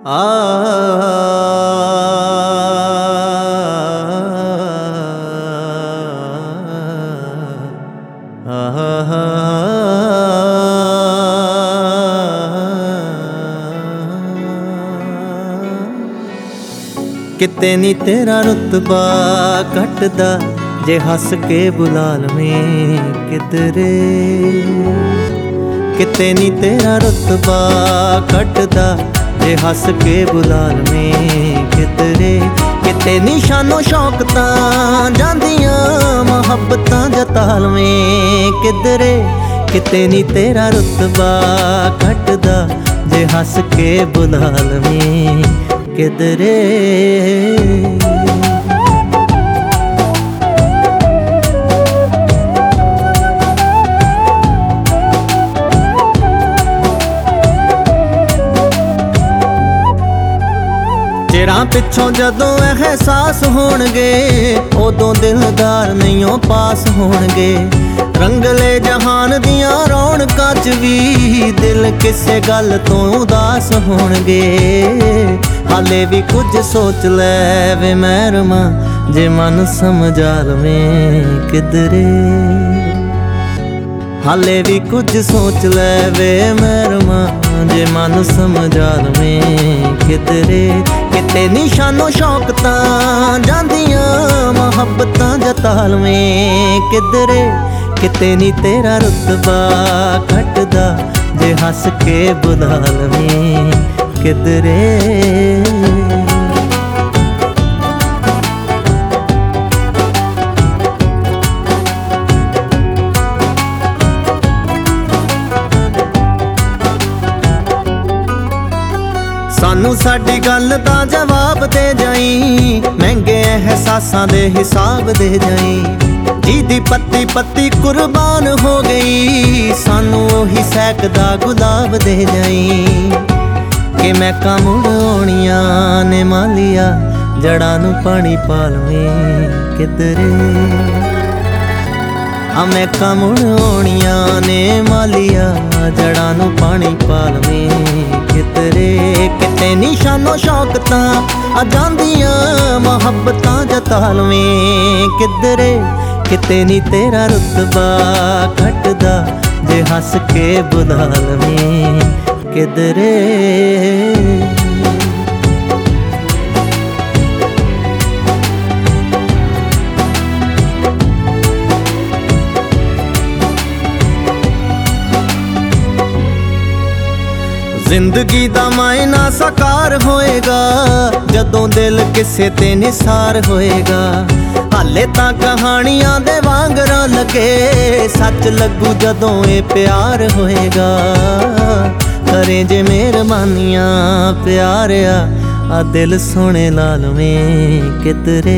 ਆ ਕਿਤੇ ਨੀ ਤੇਰਾ ਰੁਤਬਾ ਘਟਦਾ ਜੇ ਹੱਸ ਕੇ ਬੁਲਾ ਲਵੇਂ ਕਿਧਰੇ। ਕਿਤੇ ਨੀ ਤੇਰਾ ਰੁਤਬਾ ਘਟਦਾ ਜੇ ਹੱਸ ਕੇ ਬੁਲਾ ਲਵੇਂ ਕਿਧਰੇ। ਕਿਤੇ ਨੀ ਸ਼ਾਨੋ ਸ਼ੌਕ ਤਾਂ ਜਾਂਦੀਆਂ ਮੁਹੱਬਤਾਂ ਜਤਾ ਲਵੇਂ ਕਿਧਰੇ। ਕਿਤੇ ਨੀ ਤੇਰਾ ਰੁਤਬਾ ਘਟਦਾ ਜੇ ਹੱਸ ਕੇ ਬੁਲਾ ਲਵੇਂ ਕਿਧਰੇ। ਚਿਰਾਂ ਪਿੱਛੋਂ ਜਦੋਂ ਅਹਿਸਾਸ ਹੋਣਗੇ ਉਦੋਂ ਦਿਲਦਾਰ ਨਹੀਂਓ ਪਾਸ ਹੋਣਗੇ। ਰੰਗਲੇ ਜਹਾਨ ਦੀਆਂ ਰੌਣਕਾਂ 'ਚ ਵੀ ਦਿਲ ਕਿਸੇ ਗੱਲ ਤੋਂ ਉਦਾਸ ਹੋਣਗੇ। ਹਾਲੇ ਵੀ ਕੁਝ ਸੋਚ ਲੈ ਵੇ ਮਹਿਰਮਾ ਜੇ ਮਨ ਸਮਝਾ ਲਵੇਂ ਕਿਧਰੇ। ਹਾਲੇ ਵੀ ਕੁਝ ਸੋਚ ਲੈ ਵੇ ਮਹਿਰਮਾ ਜੇ ਮਨ ਸਮਝਾ ਲਵੇਂ ਕਿਧਰੇ। ਕਿਤੇ ਨੀ ਸ਼ਾਨੋ ਸ਼ੌਕ ਤਾਂ ਜਾਂਦੀਆਂ ਮੁਹੱਬਤਾਂ ਜਤਾ ਲਵੇਂ ਕਿਧਰੇ। ਕਿਤੇ ਨੀ ਤੇਰਾ ਰੁਤਬਾ ਘਟਦਾ ਜੇ ਹੱਸ ਕੇ ਬੁਲਾ ਲਵੇਂ ਕਿਧਰੇ। ਸਾਨੂੰ ਸਾਡੀ ਗੱਲ ਦਾ ਜਵਾਬ ਦੇ ਜਾਈਂ, ਮਹਿੰਗੇ ਅਹਿਸਾਸਾਂ ਦੇ ਹਿਸਾਬ ਦੇ ਜਾਈਂ। ਜਿਹਦੀ ਪੱਤੀ ਪੱਤੀ ਕੁਰਬਾਨ ਹੋ ਗਈ ਸਾਨੂੰ ਉਹੀ ਸਹਿਕਦਾ ਗੁਲਾਬ ਦੇ ਜਾਈਂ। ਕਿ ਮੈਂ ਮੁੜ ਆਉਣੀਆਂ ਨੇ ਮਾਲੀਆ ਜੜਾਂ ਨੂੰ ਪਾਣੀ ਪਾ ਲਵੇਂ ਕਿਧਰੇ। ਮੈਂ ਮੁੜ ਆਉਣੀਆਂ ਨੇ ਮਾਲੀਆ ਜੜਾਂ ਨੂੰ ਪਾਣੀ ਪਾ ਲਵੇਂ ਕਿਧਰੇ। ਕਿਤੇ ਨੀ ਸ਼ਾਨੋ ਸ਼ੌਕ ਤਾਂ ਜਾਂਦੀਆਂ ਮੁਹੱਬਤਾਂ ਜਤਾ ਲਵੇਂ ਕਿਧਰੇ। ਕਿਤੇ ਨੀ ਤੇਰਾ ਰੁਤਬਾ ਘਟਦਾ ਜੇ ਹੱਸ ਕੇ ਬੁਲਾ ਲਵੇਂ ਕਿਧਰੇ। ਜ਼ਿੰਦਗੀ ਦਾ ਮਾਇਨਾ ਸਾਕਾਰ ਹੋਏਗਾ ਜਦੋਂ ਦਿਲ ਕਿਸੇ ਤੇ ਨਿਸਾਰ ਹੋਏਗਾ। ਹਾਲੇ ਤਾਂ ਕਹਾਣੀਆਂ ਦੇ ਵਾਂਗਰਾਂ ਲੱਗੇ ਸੱਚ ਲੱਗੂ ਜਦੋਂ ਇਹ ਪਿਆਰ ਹੋਏਗਾ। ਕਰੇ ਜੇ ਮਿਹਰਬਾਨੀਆਂ ਪਿਆਰਿਆ ਆ ਦਿਲ ਸੋਹਣੇ ਲਾ ਲਵੇਂ ਕਿਧਰੇ।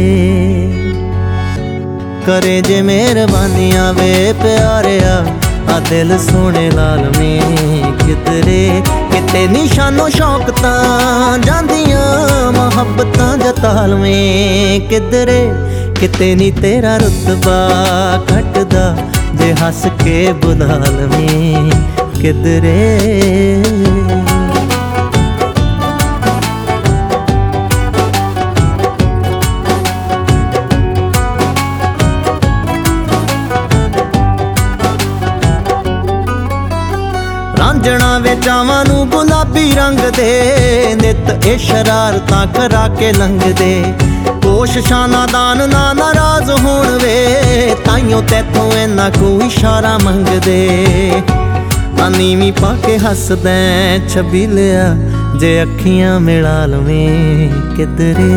ਕਰੇ ਜੇ ਮਿਹਰਬਾਨੀਆਂ ਵੇ ਪਿਆਰਿਆ ਆ ਦਿਲ ਸੋਹਣੇ ਲਾ ਲਵੇਂ ਕਿਧਰੇ। ਕਿਤੇ ਨੀ ਸ਼ਾਨੋ ਸ਼ੌਕ ਤਾਂ ਜਾਂਦੀਆਂ ਮੁਹੱਬਤਾਂ ਜਤਾ ਲਵੇਂ ਕਿਧਰੇ। ਕਿਤੇ ਨੀ ਤੇਰਾ ਰੁਤਬਾ ਘਟਦਾ ਜੇ ਹੱਸ ਕੇ ਬੁਲਾ ਲਵੇਂ ਕਿਧਰੇ। ਰਾਂਝਣਾ ਵੇ ਚਾਵਾਂ ਨੂੰ ਗੁਲਾਬੀ ਰੰਗ ਦੇ ਨਿੱਤ ਇਹ ਸ਼ਰਾਰਤਾਂ ਕਰਾ ਕੇ ਲੰਘਦੇ। ਕੋਸ਼ਿਸ਼ਾਂ ਨਾਦਾਨ ਨਾ ਨਾਰਾਜ਼ ਹੋਣ ਵੇ ਤਾਈਓ ਤੈਥੋਂ ਇੰਨਾ ਕੁ ਇਸ਼ਾਰਾ ਮੰਗਦੇ। ਨੀਵੀਂ ਪਾ ਕੇ ਹੱਸਦਾ ਛਬੀਲਿਆ ਜੇ ਅੱਖੀਆਂ ਮਿਲਾ ਲਵੇਂ ਕਿਧਰੇ।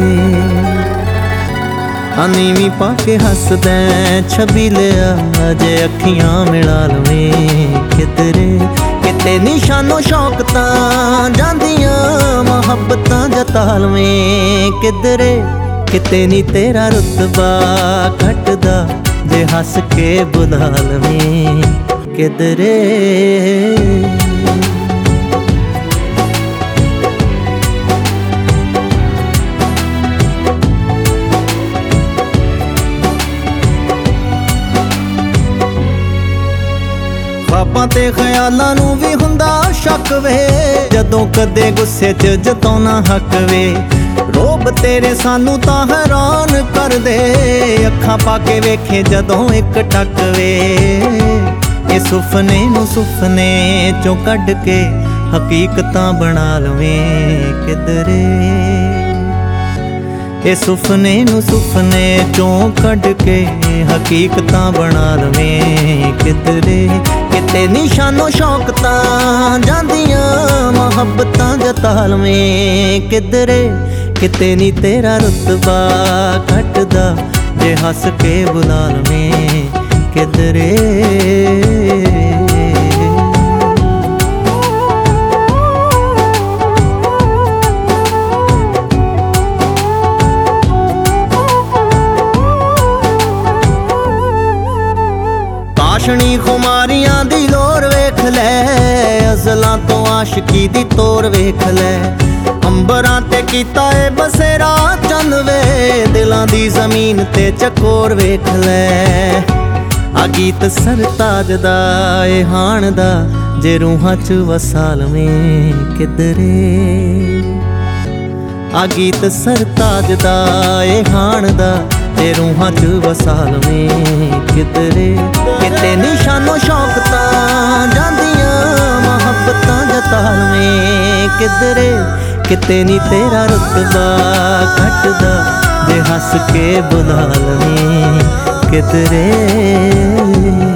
ਨੀਵੀਂ ਪਾ ਕੇ ਹੱਸਦਾ ਛਬੀਲਿਆ ਜੇ ਅੱਖੀਆਂ ਮਿਲਾ ਲਵੇਂ ਕਿਧਰੇ। ਕਿਤੇ ਨੀ ਸ਼ਾਨੋ ਸ਼ੌਕ ਤਾਂ ਜਾਂਦੀਆਂ ਮੁਹੱਬਤਾਂ ਜਤਾ ਲਵੇਂ ਕਿਧਰੇ। ਕਿਤੇ ਨੀ ਤੇਰਾ ਰੁਤਬਾ ਘਟਦਾ ਜੇ ਹੱਸ ਕੇ ਬੁਲਾ ਲਵੇਂ ਕਿਧਰੇ। ख्वाबां ते ख्यालां नूं भी हुंदा ਸ਼ੱਕ ਵੇ, ਜਦੋਂ ਕਦੇ ਗੁੱਸੇ 'ਚ ਜਤਾਉਣਾ ਹੱਕ ਵੇ। ਰੋਬ ਤੇਰੇ ਸਾਨੂੰ ਤਾਂ ਹੈਰਾਨ ਕਰਦੇ, ਅੱਖਾਂ ਪਾ ਕੇ ਵੇਖੇ ਜਦੋਂ ਇੱਕ ਟੱਕ ਵੇ। ਇਹ ਸੁਪਨੇ ਨੂੰ ਸੁਪਨੇ ਚੋਂ ਕੱਢ ਕੇ ਹਕੀਕਤਾਂ ਬਣਾ ਲਵੇਂ ਕਿਧਰੇ। ਇਹ ਸੁਪਨੇ ਨੂੰ ਸੁਪਨੇ ਚੋਂ ਕੱਢ ਕੇ ਹਕੀਕਤਾਂ ਬਣਾ ਲਵੇਂ ਕਿਧਰੇ। ਕਿਤੇ ਨਿਸ਼ਾਨੋ ਸ਼ੌਕ ਤਾਂ ਜਾਂਦੀਆਂ ਮੁਹੱਬਤਾਂ ਜਤਾ ਲਵੇਂ ਕਿਧਰੇ। ਕਿਤੇ ਨੀ ਤੇਰਾ ਰੁਤਬਾ ਘਟਦਾ ਜੇ ਹੱਸ ਕੇ ਬੁਲਾ ਲਵੇਂ ਕਿਧਰੇ। ਕਾਸ਼ਣੀ ਖੁਮਾਰੀਆਂ ਦੀ ਲੋਰ ਵੇਖ ਲੈ, ਅਜ਼ਲਾਂ ਤੋਂ ਆਸ਼ਕੀ ਦੀ ਤੋਰ ਵੇਖ ਲੈ। ਅੰਬਰਾਂ ਤੇ ਕੀਤਾ ਏ ਬਸੇਰਾ ਚੰਨ ਵੇ, ਦਿਲਾਂ ਦੀ ਜ਼ਮੀਨ ਤੇ ਚਕੋਰ ਵੇਖ ਲੈ। ਆ ਗੀਤ ਸਰਤਾਜ ਦਾ ਏ ਹਾਣ ਦਾ, ਜੇ ਰੂਹਾਂ 'ਚ ਵਸਾ ਲਵੇਂ ਕਿਧਰੇ। ਆ ਗੀਤ ਸਰਤਾਜ ਦਾ ਏ ਹਾਣ ਦਾ, ਤੇ ਰੂਹਾਂ 'ਚ ਵਸਾ ਲਵੇਂ ਕਿਧਰੇ। ਕਿਤੇ ਨਿਸ਼ਾਨੋ ਸ਼ੌਕ ਤਾਂ ਜਾਂਦੀਆਂ ਮੁਹੱਬਤਾਂ ਜਤਾ ਲਵੇਂ ਕਿਧਰੇ। ਕਿਤੇ ਨੀ ਤੇਰਾ ਰੁਤਬਾ ਘਟਦਾ ਜੇ ਹੱਸ ਕੇ ਬੁਲਾ ਲਵੇਂ ਕਿਧਰੇ।